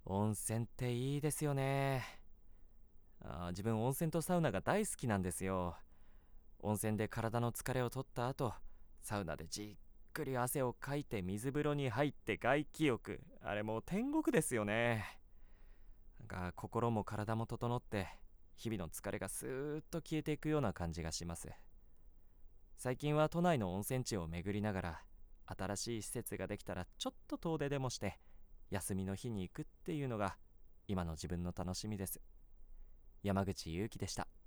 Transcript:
温泉っていいですよね。自分温泉とサウナが大好きなんですよ。温泉で体の疲れを取った後、サウナでじっくり汗をかいて水風呂に入って外気浴、あれもう天国ですよね。心も体も整って、日々の疲れがスーッと消えていくような感じがします。最近は都内の温泉地を巡りながら、新しい施設ができたらちょっと遠出でもして休みの日に行くっていうのが今の自分の楽しみです。山口祐希でした。